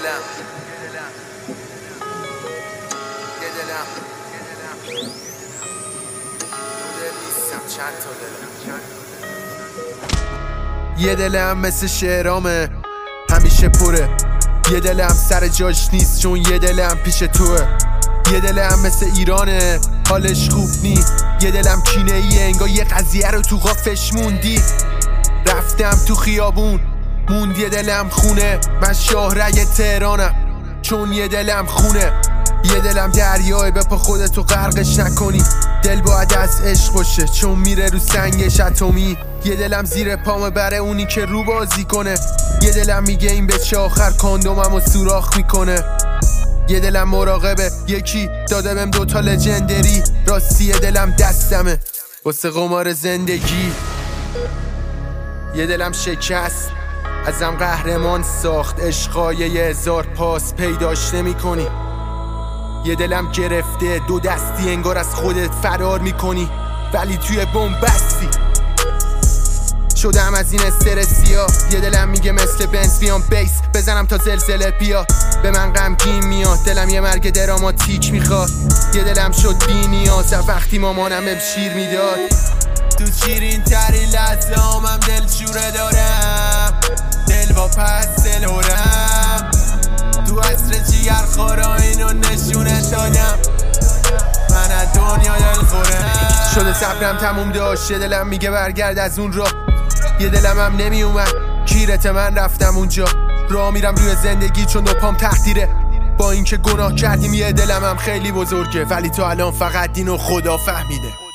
یه دلم مثل شعرامه همیشه پره، یه دلم سر جاش نیست چون یه دلم پیش توه. یه دلم مثل ایرانه حالش خوب نی، یه دلم کینه ایه انگار یه قضیه رو تو قافش موندی. رفتم تو خیابون موند یه دلم خونه، من شاهرگ تهرانم چون یه دلم خونه. یه دلم دریاه به پا خودتو غرقش نکنی، دل باید از عشق باشه چون میره رو سنگش اتمی. یه دلم زیر پامه بره اونی که رو بازی کنه، یه دلم میگه این بچه آخر کاندوممو سوراخ میکنه. یه دلم مراقبه یکی داده بهم 2 لجندری، راستی یه دلم دستمه واسه قمار زندگی. یه دلم شکست ازم قهرمان ساخت، عشقای 1000 پاس پیداش نمی کنی. یه دلم گرفته 2 دستی انگار از خودت فرار میکنی ولی توی بومبستی شدم از این استرسیا. یه دلم میگه مثل بنز بیام بیس بزنم تا زلزله بیا، به من غمگین میاد دلم یه مرگ دراماتیک میخواد. یه دلم شد بی نیاز وقتی مامانم بهم شیر میداد. تو شیرین تری لحظه هامم دل شوره دارم، دل با پس دل هرم، تو عصر جیگر خورا اینو نشونه دادم، من از دنیا دل خورم. شده صبرم تموم داشت، یه دلم میگه برگرد از اون راه، یه دلم هم نمی اومد کیرت من رفتم اونجا. راه میرم روی زندگی چون 2 پام تقدیره، با اینکه گناه کردیم یه دلم هم خیلی بزرگه ولی تو الان فقط اینو خدا فهمیده.